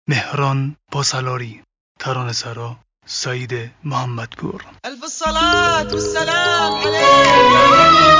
مهران پاسالاری، ترانه سرا سعید محمدپور. الف الصلاة والسلام عليك.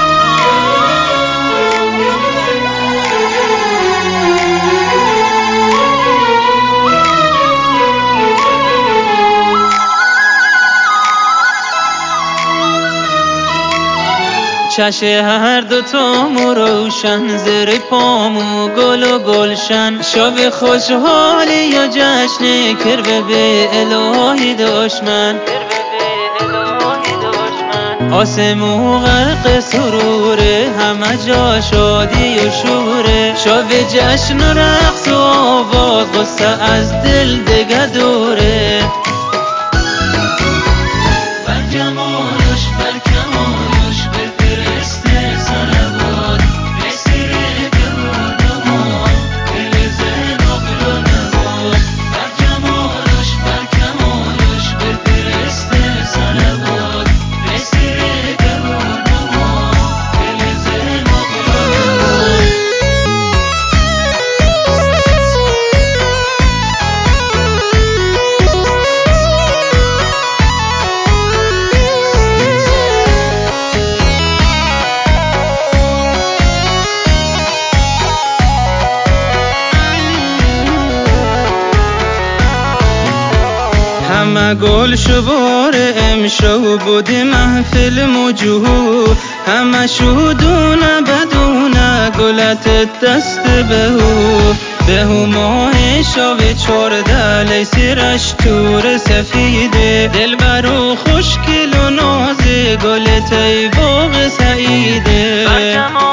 چش هر دوتامو روشن، زیر پامو گل و گلشن، شب خوشحالی یا جشن کربه به الهی دشمن. آسمو غرق سروره، همه جا شادی و شوره، شب جشن و رقص و آواز، غصه از دل دیگه دوره. همه گل شبار امشو بودی محفل مجهو، همه شودونه بدونه گلت دست بهو ماه شاوی 14 لیسیرش تور سفیده، دل برو خوشگل و نازه گلت ای باغ سعیده.